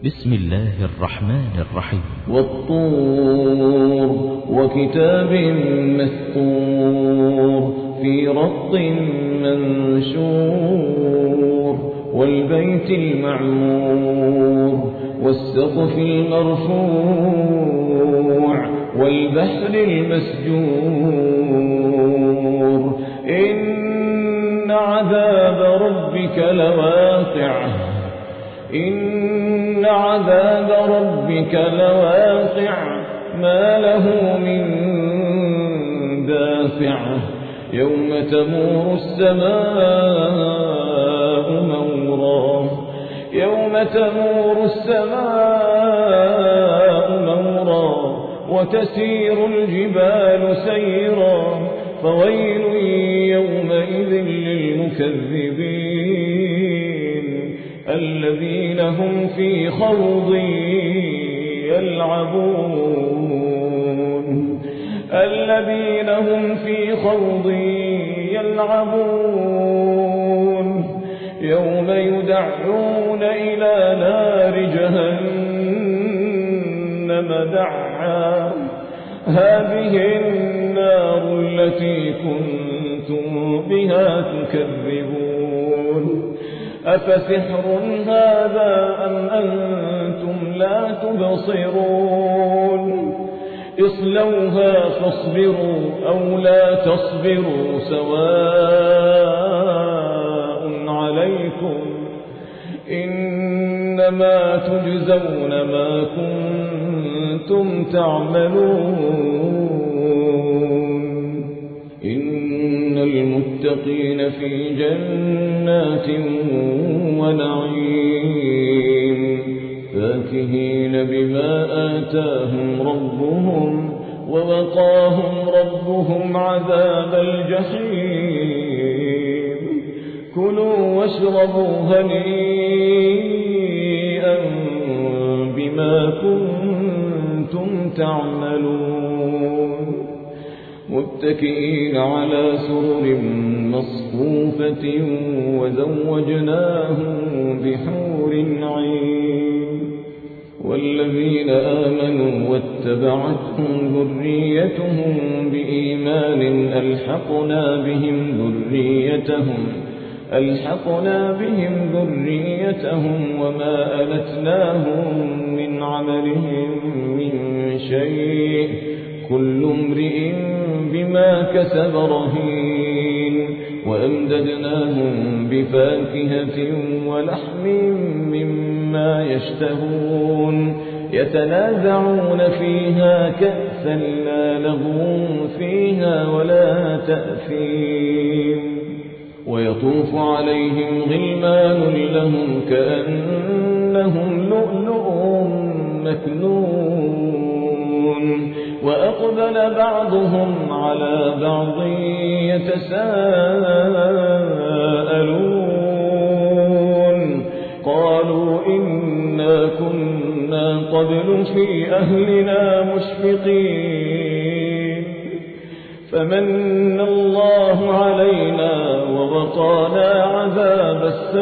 بسم الله الرحمن الرحيم. والطور وكتاب مسطور في رق منشور والبيت المعمور والسقف المرفوع والبحر المسجور إن عذاب ربك لواقع إن عذاب ربك لواقع ما له من دافع يوم تمور السماء مورا يوم تمور السماء مورا وتسير الجبال سيرا فويل يومئذ للمكذبين الذين هم في خوض يلعبون الذين هم في خوض يلعبون يوم يدعون إلى نار جهنم دعا هذه النار التي كنتم بها تكذبون أفسحر هذا أم أنتم لا تبصرون اصلوها فاصبروا أو لا تصبروا سواء عليكم إنما تجزون ما كنتم تعملون إن المتقين في جنات ونعيم فاكهين بما آتاهم ربهم ووقاهم ربهم عذاب الجحيم كلوا واشربوا هنيئا بما كنتم تعملون متكئين على سرر مصفوفة وزوجناهم بحور عين والذين آمنوا واتبعتهم ذريتهم بإيمان ألحقنا بهم ذريتهم وما ألتناهم من عملهم من شيء كل امرئ بما كسب رهين وأمددناهم بفاكهة ولحم مما يشتهون يتنازعون فيها كأسا لا لغو فيها ولا تأثيم ويطوف عليهم غلمان لهم كأنهم لؤلؤ مكنون وأقبل بعضهم على بعض يتساءلون قالوا إنا كنا قبل في أهلنا مشفقين فمن الله علينا ووقانا عذاب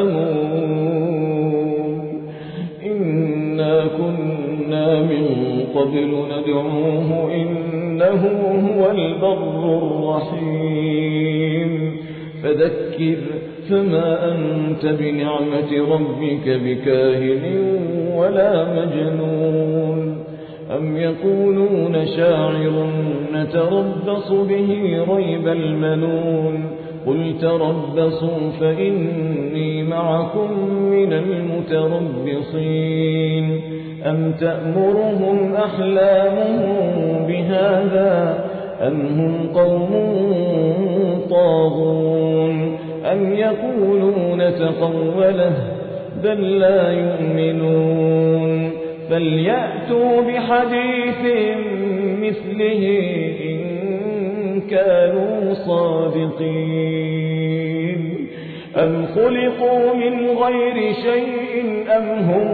السموم إنا كنا من قبل ندعوه إنه هو البر الرحيم فذكر فما أنت بنعمة ربك بكاهن ولا مجنون أم يقولون شاعر نتربص به ريب المنون قل تربصوا فإني معكم من المتربصين أم تأمرهم أحلامهم بهذا أم هم قوم طاغون أم يقولون تقوله بل لا يؤمنون فليأتوا بحديث مثله إن كانوا صادقين أم خلقوا من غير شيء أم هم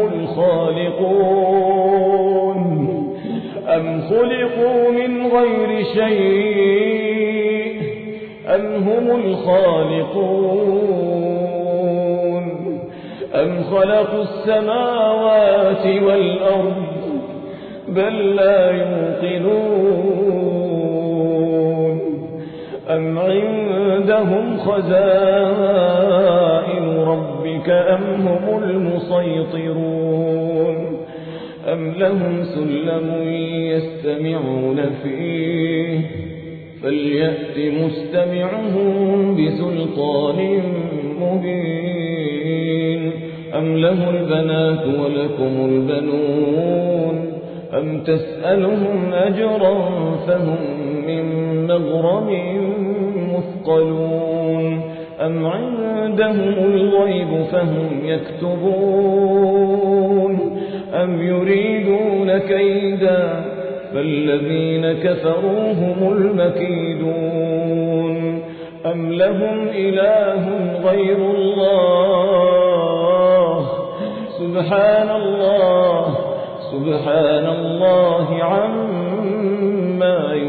الخالقون أم خلقوا من غير شيء أم هم الخالقون أم خلقوا السماوات والأرض بل لا يوقنون أم عندهم خزائن ربك أم هم المسيطرون أم لهم سلم يستمعون فيه فليأت مستمعهم بسلطان مبين أم له البنات ولكم البنون أم تسألهم أجرا فهم من مغرم مثقلون أم عندهم الغيب فهم يكتبون أم يريدون كيدا فالذين كفروا هم المكيدون أم لهم إله غير الله سبحان الله عما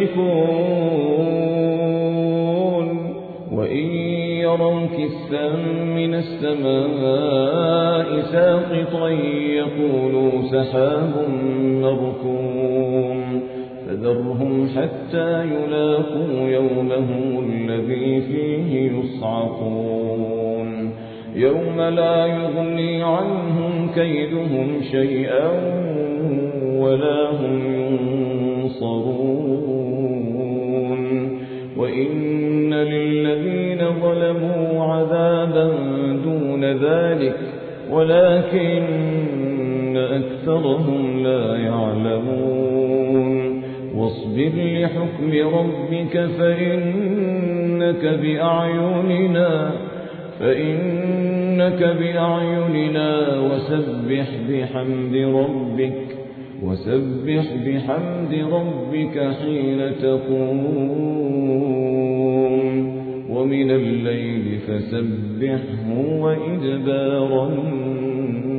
يشركون وإن يروا كسفا من السماء ساقطا يقولوا سحاب مركوم فذرهم حتى يلاقوا يومهم الذي فيه يصعقون يوم لا يغني عنهم كيدهم شيئا ولا هم ينصرون وإن للذين ظلموا عذابا دون ذلك ولكن أكثرهم لا يعلمون واصبر لحكم ربك فإنك بأعيننا وسبح بحمد ربك حين تقوم ومن الليل فسبحه وإدبار النجوم